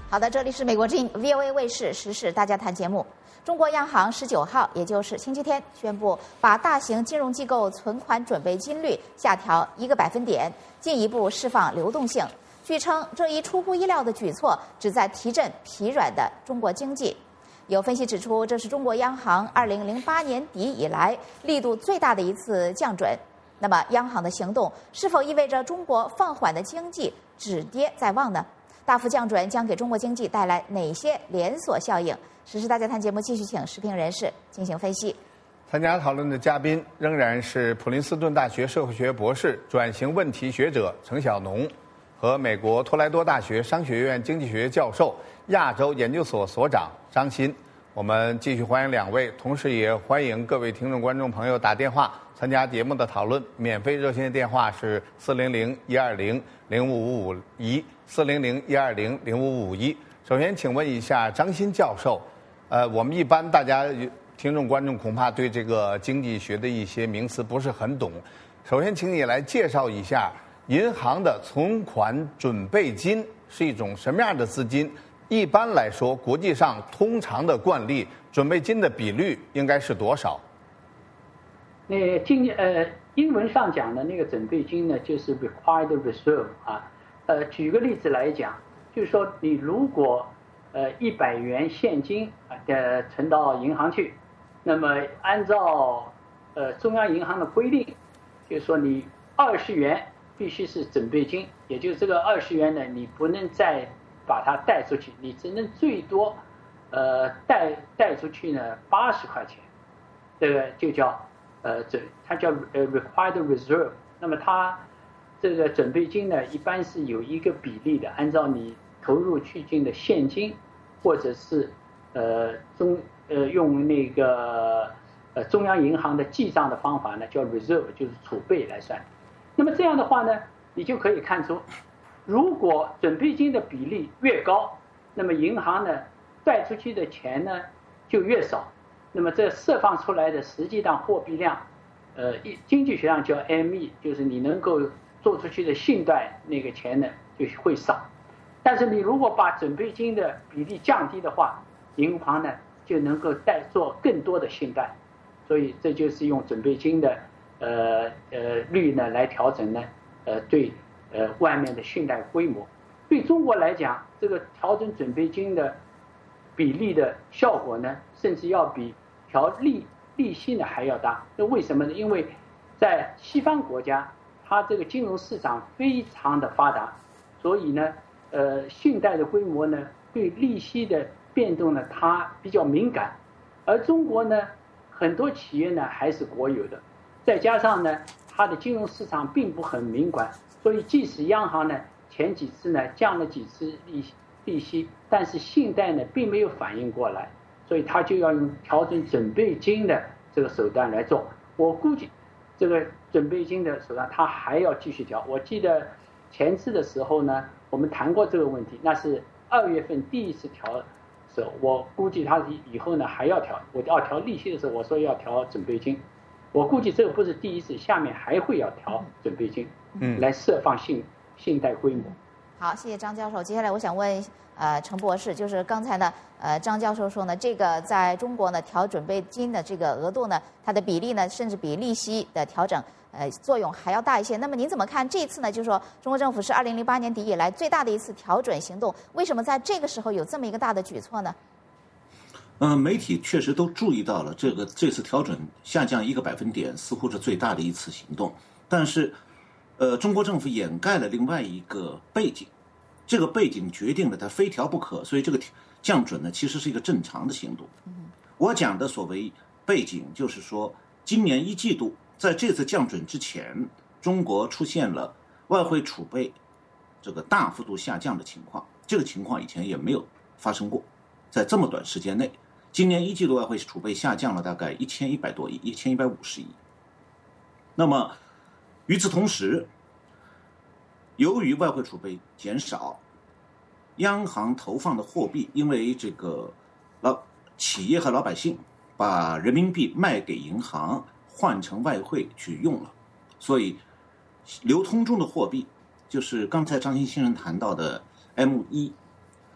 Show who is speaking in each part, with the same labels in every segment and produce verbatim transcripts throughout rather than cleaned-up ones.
Speaker 1: 好的，这里是美国之音 V O A 卫视时事大家谈节目。中国央行十九号，也就是星期天，宣布把大型金融机构存款准备金率下调一个百分点，进一步释放流动性。据称，这一出乎意料的举措旨在提振疲软的中国经济。有分析指出，这是中国央行二零零八年底以来力度最大的一次降准。那么，央行的行动是否意味着中国放缓的经济止跌在望呢？大幅降准将给中国经济带来哪些连锁效应？时事大家谈节目继续请时评人士进行分析。
Speaker 2: 参加讨论的嘉宾仍然是普林斯顿大学社会学博士、转型问题学者程晓农和美国托莱多大学商学院经济学教授、亚洲研究所所长张欣。我们继续欢迎两位，同时也欢迎各位听众观众朋友打电话参加节目的讨论。免费热线电话是四零零一二零零五五五一四零零一二零零五五五一。首先，请问一下张欣教授，呃，我们一般大家听众观众恐怕对这个经济学的一些名词不是很懂。首先，请你来介绍一下银行的存款准备金是一种什么样的资金？一般来说，国际上通常的惯例，准备金的比率应该是多少？
Speaker 3: 那今呃，英文上讲的那个准备金呢，就是 required reserve 啊。呃，举个例子来讲，就是说你如果呃一百元现金啊呃存到银行去，那么按照呃中央银行的规定，就是说你二十元必须是准备金，也就是这个二十元呢，你不能再把它贷出去，你只能最多呃贷贷出去呢八十块钱，这个就叫呃这它叫呃 required reserve。那么它这个准备金呢，一般是有一个比例的，按照你投入去进的现金，或者是呃中呃用那个呃中央银行的记账的方法呢，叫 reserve， 就是储备来算。那么这样的话呢，你就可以看出，如果准备金的比例越高，那么银行呢贷出去的钱呢就越少，那么这释放出来的实际上货币量，呃，经济学上叫 M E， 就是你能够做出去的信贷那个钱呢就会少。但是你如果把准备金的比例降低的话，银行呢就能够贷做更多的信贷，所以这就是用准备金的呃呃率呢来调整呢呃对呃外面的信贷规模。对中国来讲，这个调整准备金的比例的效果呢，甚至要比调利利息呢还要大。那为什么呢？因为在西方国家，它这个金融市场非常的发达，所以呢呃信贷的规模呢对利息的变动呢它比较敏感，而中国呢很多企业呢还是国有的，再加上呢它的金融市场并不很敏感，所以即使央行呢前几次呢降了几次利息利息，但是信贷呢并没有反应过来，所以它就要用调整准备金的这个手段来做。我估计这个准备金的手段它还要继续调。我记得前次的时候呢我们谈过这个问题，那是二月份第一次调的时候，我估计它以后呢还要调。我要调利息的时候我说要调准备金，我估计这个不是第一次，下面还会要调准备金，嗯，来释放信信贷规模。
Speaker 1: 好，谢谢张教授。接下来我想问呃程博士，就是刚才呢呃张教授说呢，这个在中国呢调准备金的这个额度呢，它的比例呢甚至比利息的调整呃作用还要大一些。那么您怎么看这一次呢？就是说中国政府是二零零八年底以来最大的一次调准行动，为什么在这个时候有这么一个大的举措呢？
Speaker 4: 嗯、呃，媒体确实都注意到了这个这次调整下降一个百分点，似乎是最大的一次行动。但是，呃，中国政府掩盖了另外一个背景，这个背景决定了它非调不可，所以这个降准呢，其实是一个正常的行动。我讲的所谓背景，就是说，今年一季度在这次降准之前，中国出现了外汇储备这个大幅度下降的情况，这个情况以前也没有发生过，在这么短时间内。今年一季度外汇储备下降了大概一千一百多亿，一千一百五十亿。那么，与此同时，由于外汇储备减少，央行投放的货币因为这个老企业和老百姓把人民币卖给银行换成外汇去用了，所以流通中的货币就是刚才张欣先生谈到的 M 一，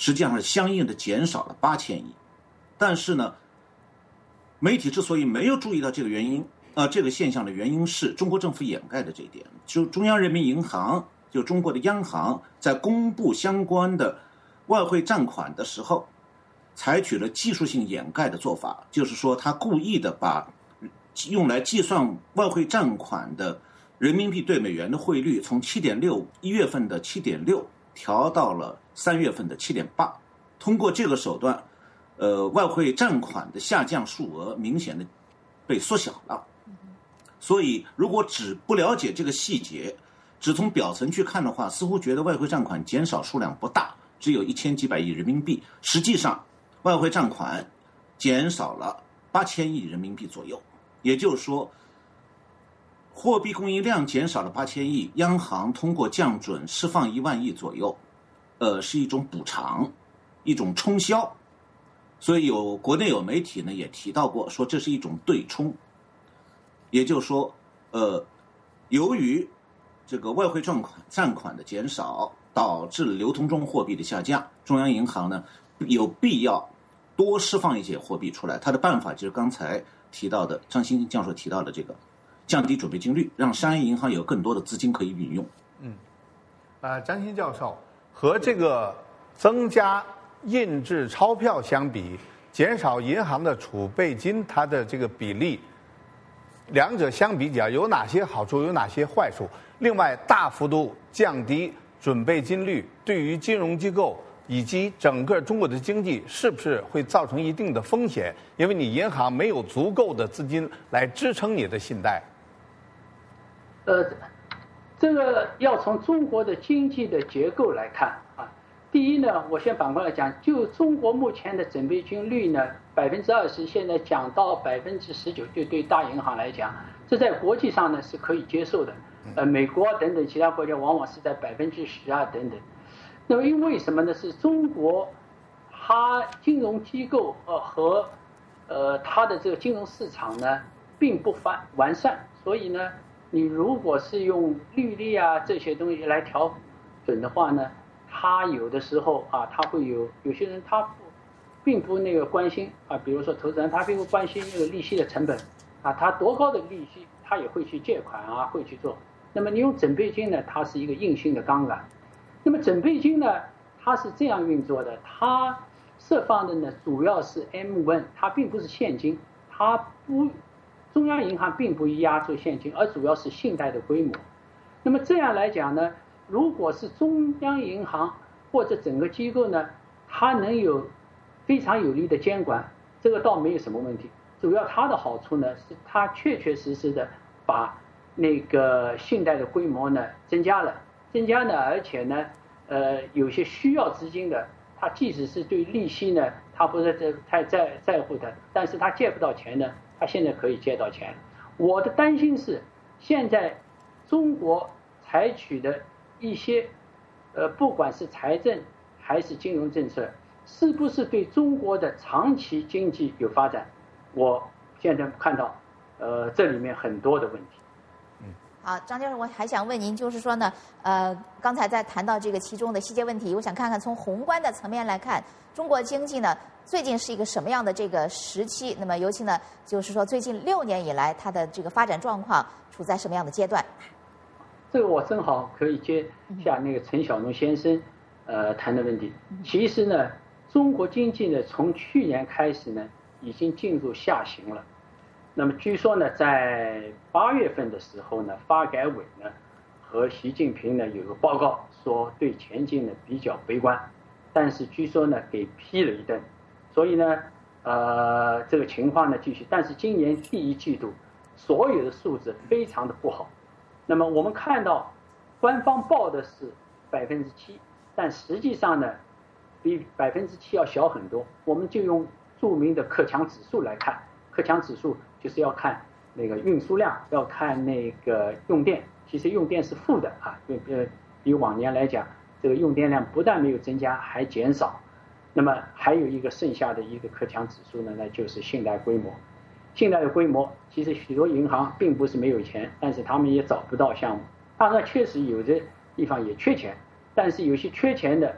Speaker 4: 实际上是相应的减少了八千亿。但是呢，媒体之所以没有注意到这个原因，呃，这个现象的原因是中国政府掩盖的这一点。就中央人民银行，就中国的央行，在公布相关的外汇占款的时候，采取了技术性掩盖的做法，就是说他故意的把用来计算外汇占款的人民币对美元的汇率从七点六一月份的七点六调到了三月份的七点八，通过这个手段，呃，外汇占款的下降数额明显的被缩小了。所以，如果只不了解这个细节，只从表层去看的话，似乎觉得外汇占款减少数量不大，只有一千几百亿人民币。实际上，外汇占款减少了八千亿人民币左右。也就是说，货币供应量减少了八千亿，央行通过降准释放一万亿左右，呃，是一种补偿，一种冲销。所以有国内有媒体呢也提到过，说这是一种对冲。也就是说，呃，由于这个外汇占款占款的减少，导致了流通中货币的下降，中央银行呢有必要多释放一些货币出来。它的办法就是刚才提到的张欣教授提到的这个降低准备金率，让商业银行有更多的资金可以运用。
Speaker 2: 嗯，呃，张欣教授，和这个增加印制钞票相比，减少银行的储备金，它的这个比例，两者相比较有哪些好处，有哪些坏处？另外，大幅度降低准备金率对于金融机构以及整个中国的经济是不是会造成一定的风险？因为你银行没有足够的资金来支撑你的信贷。
Speaker 3: 呃，这个要从中国的经济的结构来看啊。第一呢，我先反过来讲，就中国目前的准备金率呢，百分之二十，现在降到百分之十九，就对大银行来讲，这在国际上呢是可以接受的。呃，美国等等其他国家往往是在百分之十啊等等。那么因为什么呢？是中国它金融机构呃和呃它的这个金融市场呢并不完完善，所以呢，你如果是用利率啊这些东西来调整的话呢，他有的时候啊，他会有有些人他不并不那个关心啊，比如说投资人他并不关心那个利息的成本啊，他多高的利息他也会去借款啊，会去做。那么你用准备金呢，它是一个硬性的杠杆。那么准备金呢，它是这样运作的，它释放的呢主要是 M 一，它并不是现金，它不中央银行并不压住现金，而主要是信贷的规模。那么这样来讲呢，如果是中央银行或者整个机构呢，它能有非常有力的监管，这个倒没有什么问题。主要它的好处呢，是它确确实实的把那个信贷的规模呢增加了，增加呢，而且呢，呃，有些需要资金的，它即使是对利息呢，它不是太在在乎的，但是它借不到钱呢，它现在可以借到钱。我的担心是，现在中国采取的一些，呃，不管是财政还是金融政策，是不是对中国的长期经济有发展？我现在看到，呃，这里面很多的问题。
Speaker 1: 好，张教授，我还想问您，就是说呢，呃，刚才在谈到这个其中的细节问题，我想看看从宏观的层面来看，中国经济呢最近是一个什么样的这个时期？那么尤其呢，就是说最近六年以来，它的这个发展状况处在什么样的阶段？
Speaker 3: 这个我正好可以接下那个陈小农先生呃谈的问题。其实呢，中国经济呢从去年开始呢已经进入下行了。那么据说呢，在八月份的时候呢，发改委呢和习近平呢有个报告说对前景呢比较悲观，但是据说呢给批了一顿，所以呢，呃，这个情况呢继续。但是今年第一季度所有的数字非常的不好。那么我们看到官方报的是百分之七，但实际上呢比百分之七要小很多。我们就用著名的克强指数来看，克强指数就是要看那个运输量，要看那个用电。其实用电是负的啊，呃，比往年来讲，这个用电量不但没有增加，还减少。那么还有一个剩下的一个克强指数呢，那就是信贷规模。信贷的规模，其实许多银行并不是没有钱，但是他们也找不到项目。当然，确实有的地方也缺钱，但是有些缺钱的，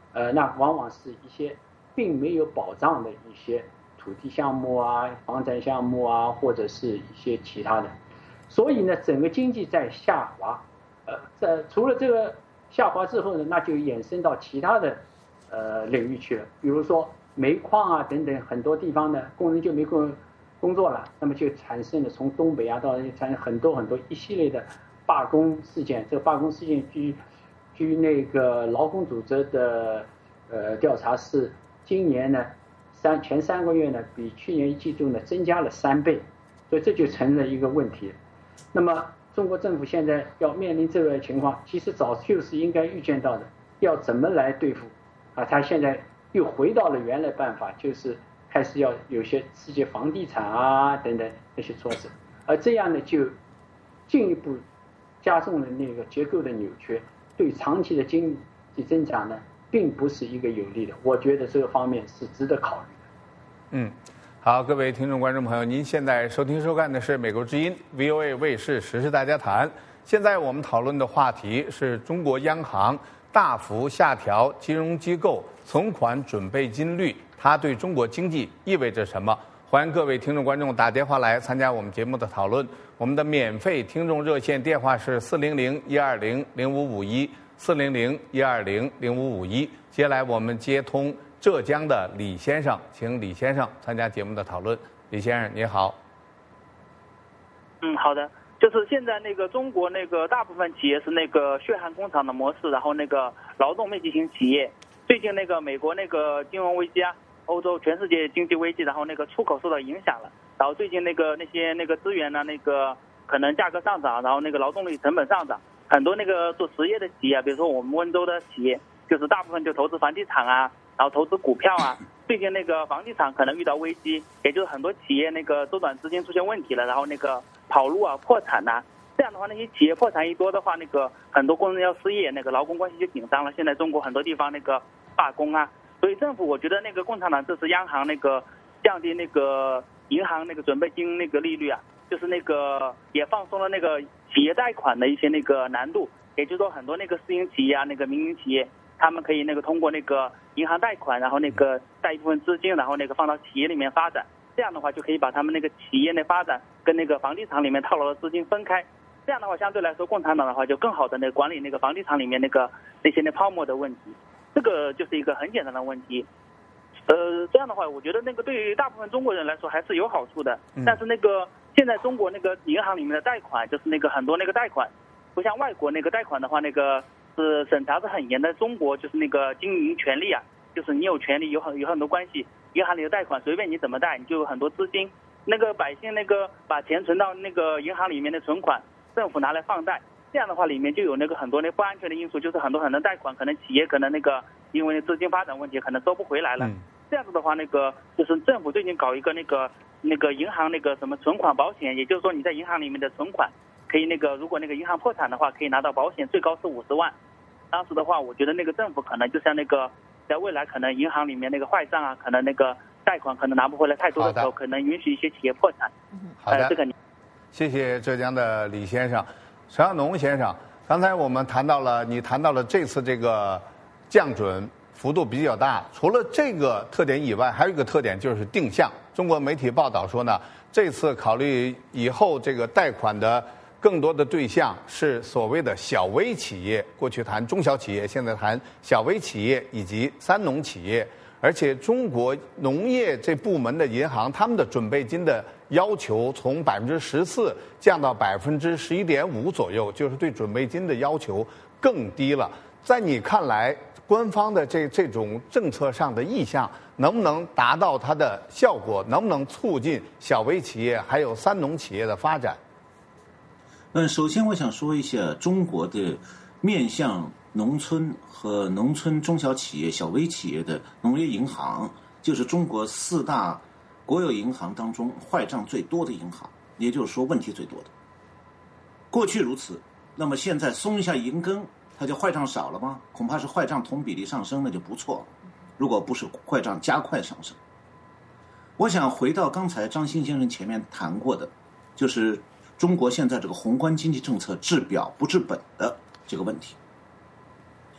Speaker 3: 呃，那往往是一些并没有保障的一些土地项目啊、房产项目啊，或者是一些其他的。所以呢，整个经济在下滑。呃，在除了这个下滑之后呢，那就衍生到其他的呃领域去了，比如说煤矿啊等等，很多地方呢工人就没工工作了，那么就产生了从东北啊到产生很多很多一系列的罢工事件。这个罢工事件据据那个劳工组织的呃调查是，今年呢三前三个月呢比去年一季度呢增加了三倍，所以这就成了一个问题。那么中国政府现在要面临这个情况，其实早就是应该预见到的，要怎么来对付啊？他现在又回到了原来办法，就是开始要有些刺激房地产啊等等那些措施，而这样呢就进一步加重了那个结构的扭曲，对长期的经济增长呢并不是一个有利的。我觉得这个方面是值得考虑的。
Speaker 2: 嗯。好，各位听众、观众朋友，您现在收听收看的是美国之音 V O A 卫视时事大家谈。现在我们讨论的话题是中国央行大幅下调金融机构存款准备金率，它对中国经济意味着什么？欢迎各位听众、观众打电话来参加我们节目的讨论。我们的免费听众热线电话是四零零一二零零五五一四零零一二零零五五一。接下来我们接通浙江的李先生，请李先生参加节目的讨论。李先生，你好。
Speaker 5: 嗯，好的。就是现在那个中国那个大部分企业是那个血汗工厂的模式，然后那个劳动密集型企业。最近那个美国那个金融危机啊，欧洲全世界经济危机，然后那个出口受到影响了。然后最近那个那些那个资源呢，那个可能价格上涨，然后那个劳动力成本上涨，很多那个做实业的企业，比如说我们温州的企业，就是大部分就投资房地产啊。然后投资股票啊，最近那个房地产可能遇到危机，也就是很多企业那个周转资金出现问题了，然后那个跑路啊、破产呐、啊，这样的话，那些企业破产一多的话，那个很多工人要失业，那个劳工关系就紧张了。现在中国很多地方那个罢工啊，所以政府我觉得那个共产党这次央行那个降低那个银行那个准备金那个利率啊，就是那个也放松了那个企业贷款的一些那个难度，也就是说很多那个私营企业啊、那个民营企业。他们可以那个通过那个银行贷款，然后那个贷一部分资金，然后那个放到企业里面发展。这样的话就可以把他们那个企业的发展跟那个房地产里面套牢的资金分开。这样的话相对来说，共产党的话就更好的那个管理那个房地产里面那个那些那泡沫的问题。这个就是一个很简单的问题。呃，这样的话，我觉得那个对于大部分中国人来说还是有好处的。但是那个现在中国那个银行里面的贷款，就是那个很多那个贷款，不像外国那个贷款的话，那个。是审查是很严的，中国就是那个经营权利啊，就是你有权利有很有很多关系，银行里的贷款随便你怎么贷，你就有很多资金。那个百姓那个把钱存到那个银行里面的存款，政府拿来放贷，这样的话里面就有那个很多那不安全的因素，就是很多很多贷款可能企业可能那个因为资金发展问题可能收不回来了。嗯、这样子的话，那个就是政府最近搞一个那个那个银行那个什么存款保险，也就是说你在银行里面的存款可以那个如果那个银行破产的话，可以拿到保险，最高是五十万。当时的话，我觉得那个政府可能就像那个，在未来可能银行里面那个坏账啊，可能那个贷款可能拿不回来太多的时候，可能允许一些企业破产。
Speaker 2: 好的，
Speaker 5: 呃、这个你
Speaker 2: 谢谢浙江的李先生。陈晓农先生，刚才我们谈到了，你谈到了这次这个降准幅度比较大，除了这个特点以外，还有一个特点就是定向。中国媒体报道说呢，这次考虑以后这个贷款的更多的对象是所谓的小微企业，过去谈中小企业，现在谈小微企业以及三农企业。而且中国农业这部门的银行，他们的准备金的要求从百分之十四降到百分之十一点五左右，就是对准备金的要求更低了。在你看来，官方的这这种政策上的意向能不能达到它的效果？能不能促进小微企业还有三农企业的发展？
Speaker 4: 嗯，首先我想说一下中国的面向农村和农村中小企业、小微企业的农业银行，就是中国四大国有银行当中坏账最多的银行，也就是说问题最多的。过去如此，那么现在松一下银根，它就坏账少了吗？恐怕是坏账同比例上升，那就不错了。如果不是坏账加快上升，我想回到刚才张欣先生前面谈过的，就是中国现在这个宏观经济政策治表不治本的这个问题。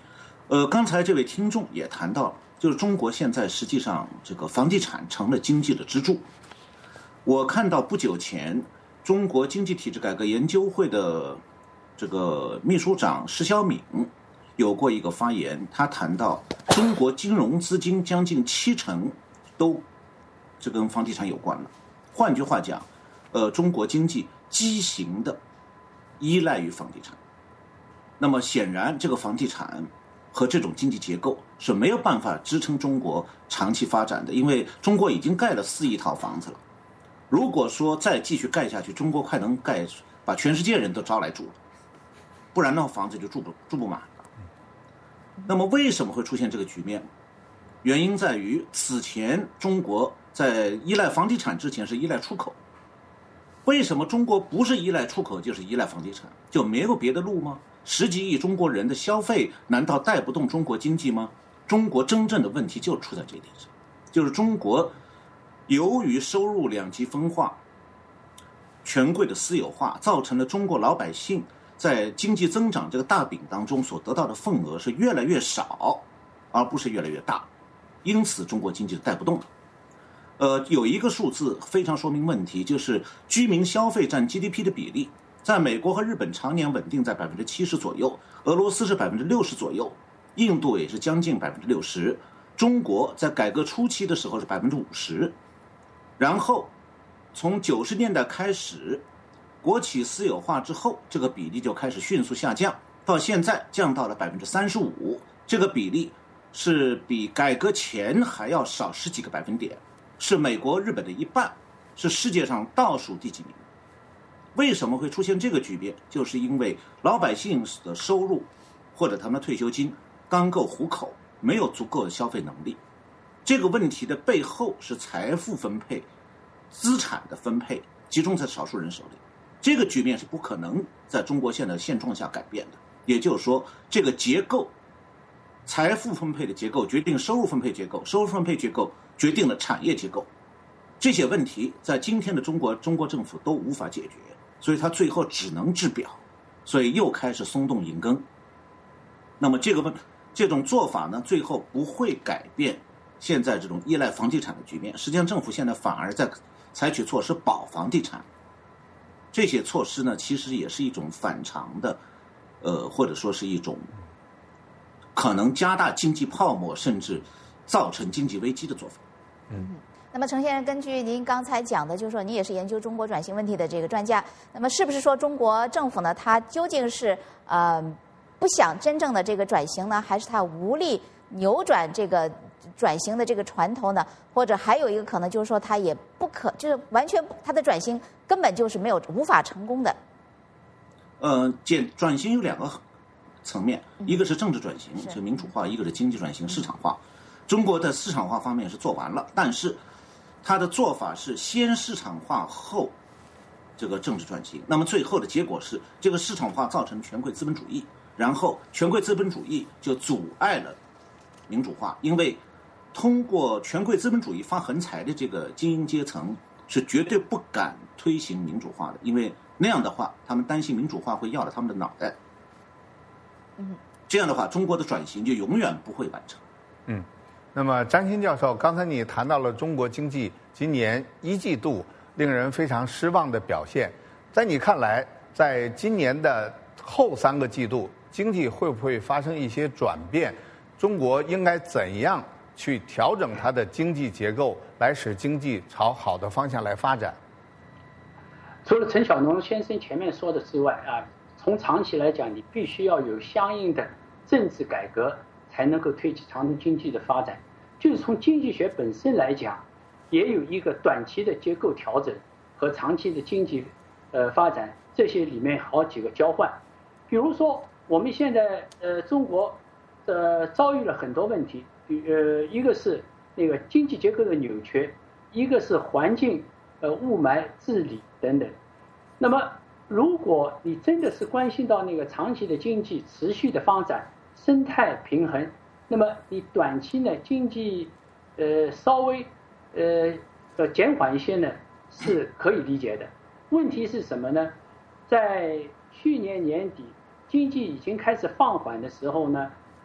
Speaker 4: 呃，刚才这位听众也谈到，就是中国现在实际上这个房地产成了经济的支柱。我看到不久前中国经济体制改革研究会的这个秘书长施小敏有过一个发言，他谈到中国金融资金将近七成都这跟房地产有关了。换句话讲，呃，中国经济畸形的依赖于房地产。那么显然，这个房地产和这种经济结构是没有办法支撑中国长期发展的，因为中国已经盖了四亿套房子了。如果说再继续盖下去，中国快能盖把全世界人都招来住了，不然那房子就住不住不满了。那么为什么会出现这个局面？原因在于此前中国在依赖房地产之前是依赖出口。为什么中国不是依赖出口就是依赖房地产？就没有别的路吗？十几亿中国人的消费难道带不动中国经济吗？中国真正的问题就出在这一点上，就是中国由于收入两极分化、权贵的私有化，造成了中国老百姓在经济增长这个大饼当中所得到的份额是越来越少，而不是越来越大，因此中国经济带不动了。呃，有一个数字非常说明问题，就是居民消费占 G D P 的比例，在美国和日本常年稳定在百分之七十左右，俄罗斯是百分之六十左右，印度也是将近百分之六十，中国在改革初期的时候是百分之五十，然后从九十年代开始，国企私有化之后，这个比例就开始迅速下降，到现在降到了百分之三十五，这个比例是比改革前还要少十几个百分点。是美国、日本的一半，是世界上倒数第几名。为什么会出现这个局面？就是因为老百姓的收入或者他们的退休金刚够糊口，没有足够的消费能力。这个问题的背后是财富分配、资产的分配集中在少数人手里。这个局面是不可能在中国现在的现状下改变的。也就是说，这个结构，财富分配的结构决定收入分配结构，收入分配结构决定了产业结构，这些问题在今天的中国，中国政府都无法解决，所以他最后只能治表，所以又开始松动银根。那么这个问这种做法呢，最后不会改变现在这种依赖房地产的局面。实际上，政府现在反而在采取措施保房地产，这些措施呢，其实也是一种反常的，呃，或者说是一种可能加大经济泡沫，甚至造成经济危机的做法。
Speaker 1: 嗯，那么程先生，根据您刚才讲的，就是说你也是研究中国转型问题的这个专家，那么是不是说中国政府呢，它究竟是呃不想真正的这个转型呢，还是它无力扭转这个转型的这个船头呢？或者还有一个可能就是说它也不可，就是完全它的转型根本就是没有无法成功的。
Speaker 4: 呃，简转型有两个层面，一个是政治转型，是就民主化；一个是经济转型，市场化。中国的市场化方面是做完了，但是它的做法是先市场化后这个政治转型。那么最后的结果是，这个市场化造成权贵资本主义，然后权贵资本主义就阻碍了民主化，因为通过权贵资本主义发横财的这个精英阶层是绝对不敢推行民主化的，因为那样的话，他们担心民主化会要了他们的脑袋。
Speaker 1: 嗯，
Speaker 4: 这样的话，中国的转型就永远不会完成。
Speaker 2: 嗯。那么张欣教授，刚才你谈到了中国经济今年一季度令人非常失望的表现，在你看来，在今年的后三个季度，经济会不会发生一些转变？中国应该怎样去调整它的经济结构，来使经济朝好的方向来发展？
Speaker 3: 除了陈小农先生前面说的之外啊，从长期来讲，你必须要有相应的政治改革，才能够推起长期经济的发展。就是从经济学本身来讲，也有一个短期的结构调整和长期的经济呃发展，这些里面好几个交换。比如说，我们现在呃中国呃遭遇了很多问题，呃一个是那个经济结构的扭曲，一个是环境呃雾霾治理等等。那么如果你真的是关心到那个长期的经济持续的发展、生态平衡，那么你短期呢经济呃稍微呃呃减缓一些呢是可以理解的。问题是什么呢？在去年年底经济已经开始放缓的时候呢，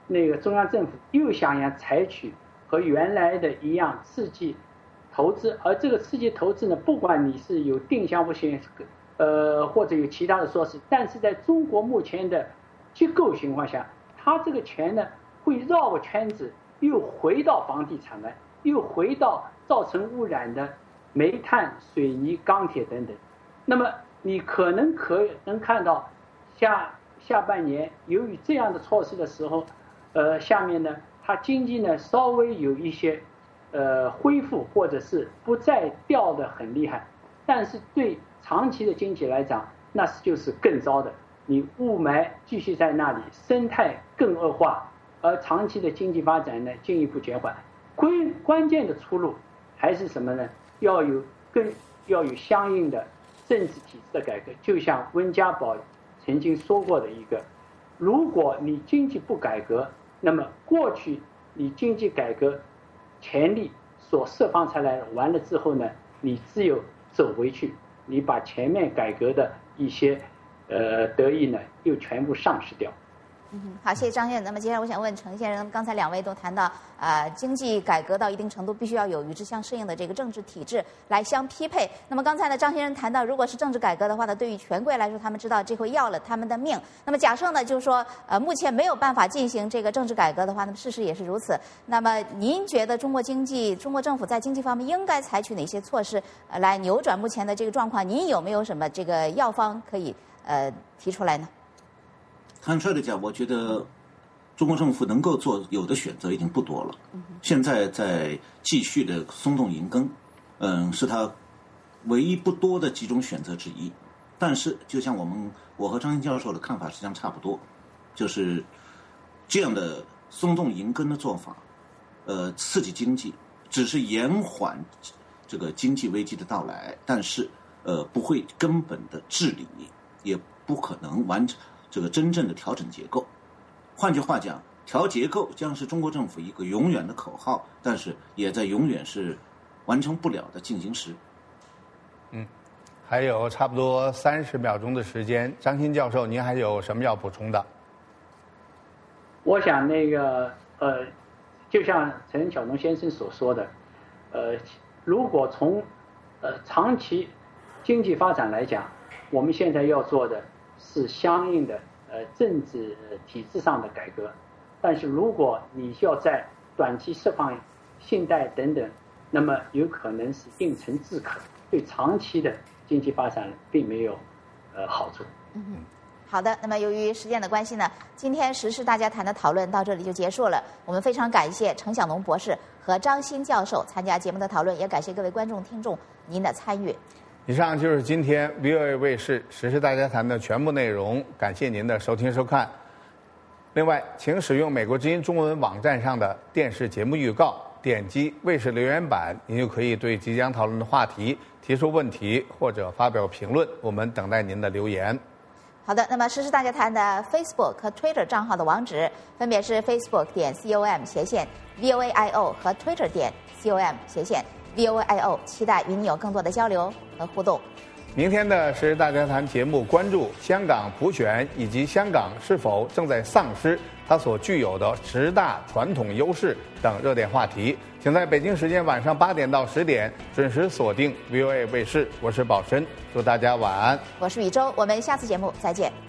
Speaker 3: 那个中央政府又想要采取和原来的一样刺激投资，而这个刺激投资呢，不管你是有定向不行，呃，或者有其他的说辞，但是在中国目前的结构情况下，它这个钱呢会绕个圈子，又回到房地产来，又回到造成污染的煤炭、水泥、钢铁等等。那么你可能可能看到下下半年，由于这样的措施的时候，呃，下面呢，它经济呢稍微有一些呃恢复，或者是不再掉得很厉害，但是对长期的经济来讲，那是就是更糟的。你雾霾继续在那里，生态更恶化，而长期的经济发展呢进一步减缓。关关键的出路还是什么呢？要有更要有相应的政治体制的改革。就像温家宝曾经说过的一个，如果你经济不改革，那么过去你经济改革潜力所释放出来完了之后呢，你只有走回去，你把前面改革的一些呃得意呢又全部丧失掉。
Speaker 1: 嗯，好，谢谢张先生。那么接下来我想问程先生，刚才两位都谈到，呃，经济改革到一定程度必须要有与之相适应的这个政治体制来相匹配。那么刚才呢，张先生谈到，如果是政治改革的话呢，对于权贵来说，他们知道这会要了他们的命。那么假设呢，就是说，呃，目前没有办法进行这个政治改革的话，那么事实也是如此。那么您觉得中国经济、中国政府在经济方面应该采取哪些措施，呃，来扭转目前的这个状况？您有没有什么这个药方可以呃提出来呢？
Speaker 4: 坦率的讲，我觉得中国政府能够做有的选择已经不多了。现在在继续的松动银根，嗯，是它唯一不多的几种选择之一。但是，就像我们我和张欣教授的看法实际上差不多，就是这样的松动银根的做法，呃，刺激经济，只是延缓这个经济危机的到来，但是呃，不会根本的治理，也不可能完成这个真正的调整结构。换句话讲，调结构将是中国政府一个永远的口号，但是也在永远是完成不了的进行时。
Speaker 2: 嗯，还有差不多三十秒钟的时间，张欣教授，您还有什么要补充的？
Speaker 3: 我想那个呃，就像陈晓东先生所说的，呃，如果从呃长期经济发展来讲，我们现在要做的是相应的呃政治体制上的改革，但是如果你要在短期释放信贷等等，那么有可能是应成自可，对长期的经济发展并没有呃好处。
Speaker 1: 嗯，好的。那么由于时间的关系呢，今天时事大家谈的讨论到这里就结束了。我们非常感谢程晓农博士和张欣教授参加节目的讨论，也感谢各位观众听众您的参与。
Speaker 2: 以上就是今天 V O A 卫视《时事大家谈》的全部内容，感谢您的收听收看。另外，请使用美国之音中文网站上的电视节目预告，点击卫视留言板，您就可以对即将讨论的话题提出问题或者发表评论，我们等待您的留言。
Speaker 1: 好的，那么时事大家谈的 Facebook 和 Twitter 账号的网址分别是 Facebook 点 com 斜线 V O A I O 和 Twitter 点 com 斜线 V O A I O， 期待与你有更多的交流和互动。
Speaker 2: 明天的《时事大家谈》节目关注香港普选以及香港是否正在丧失它所具有的十大传统优势等热点话题，请在北京时间晚上八点到十点准时锁定 V O A 卫视。我是宝申，祝大家晚安。
Speaker 1: 我是宇宙，我们下次节目再见。